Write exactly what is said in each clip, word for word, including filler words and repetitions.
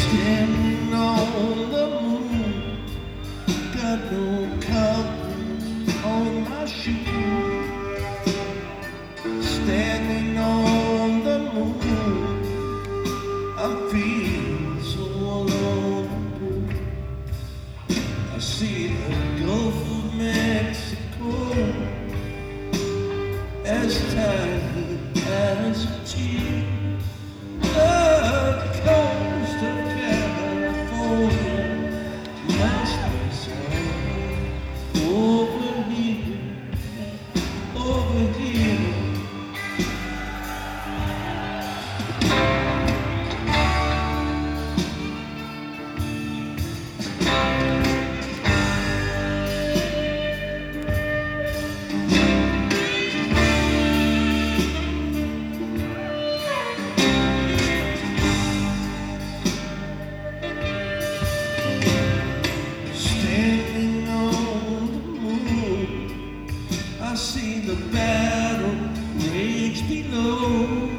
Standing on the moon, got no colors on my shoes. Standing on the moon, I'm feeling so alone. I see the Gulf of Mexico as tiny as a tear. The coast of California must be somewhere over here, over here. Standing on the moon, I see the battle rage below.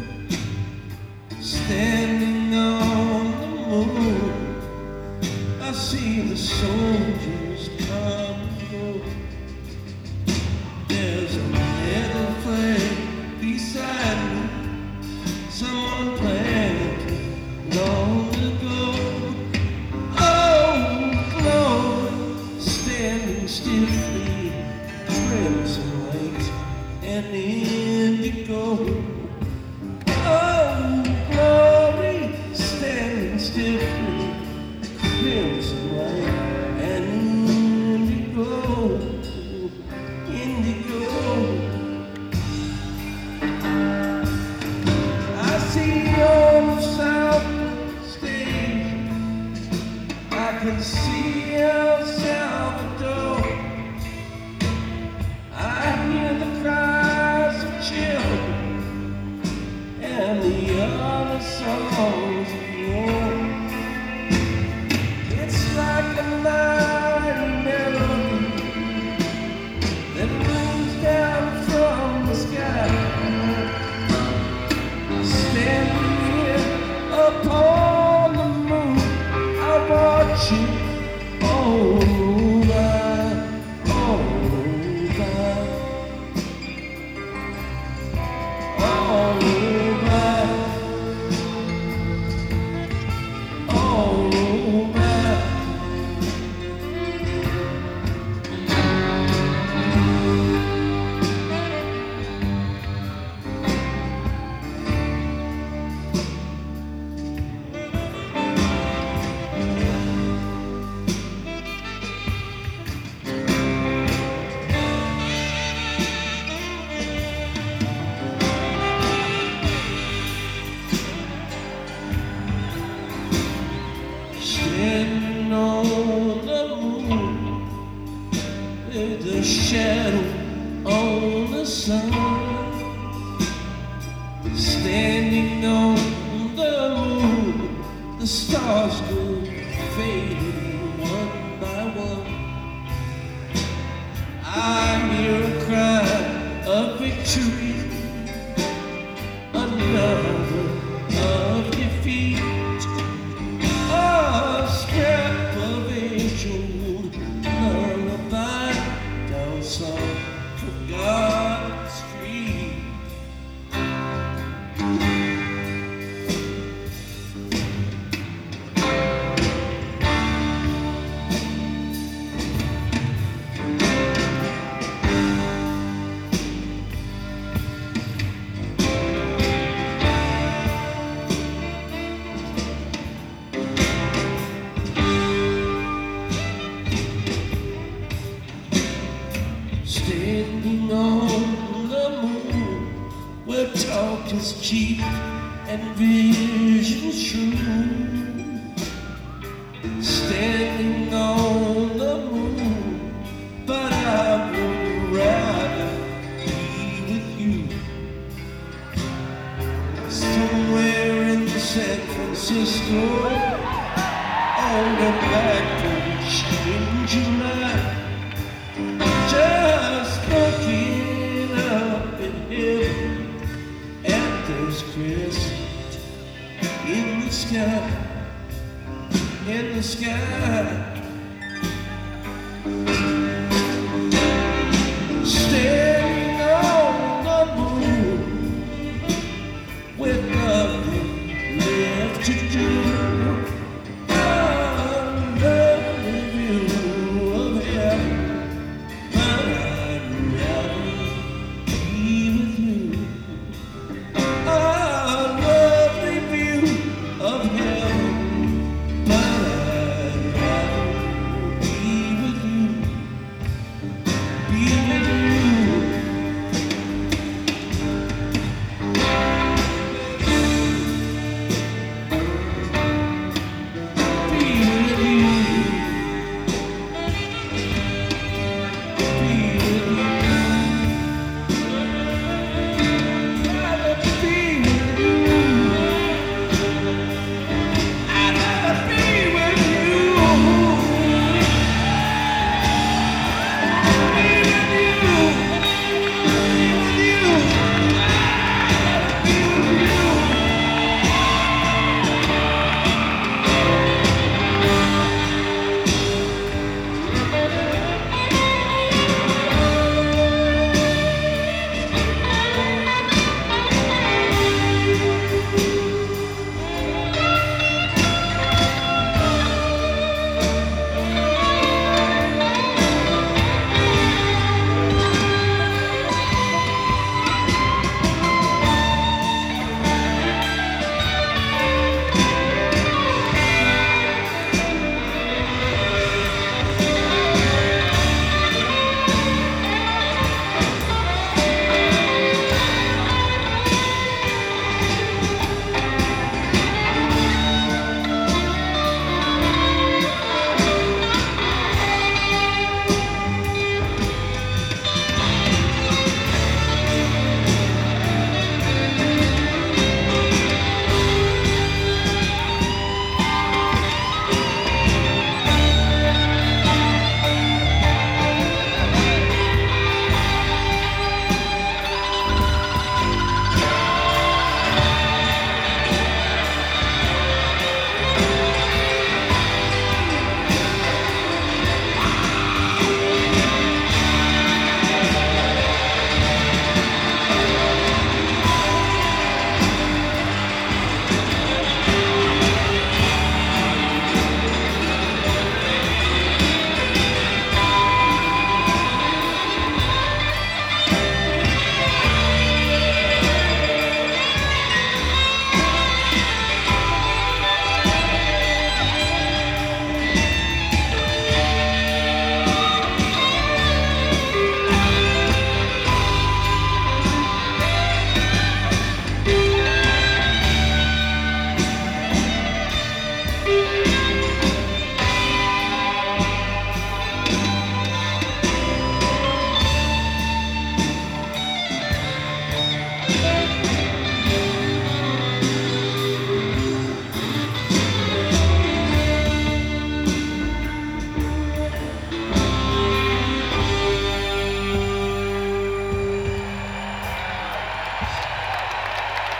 Standing on the moon, I see the soldiers come and go. There's a little flag beside me, someone planted long ago. Standing stiffly, crimson light and indigo. Oh, glory, standing stiffly, crimson light and indigo, indigo. I see on the south stage, I can see El Salvador. I hear the cries of children and the other songs of war. It's like a mighty melody that rings down from the sky. Standing here upon the moon, I watch you. Oh, my, oh, my, oh, my, oh, my. Standing on the moon, with a shadow on the sun. Standing on the moon, the stars go fading one by one. I hear a cry of victory, another of defeat. A scrap of age-old lullaby down some forgotten street. Standing on the moon, where talk is cheap and vision's true. Standing on the moon, but I would rather be with you. Somewhere in San Francisco, on the back porch in July. Just looking up at heaven, and there's crescent in the sky. in the sky. Standing on the moon with nothing left to do.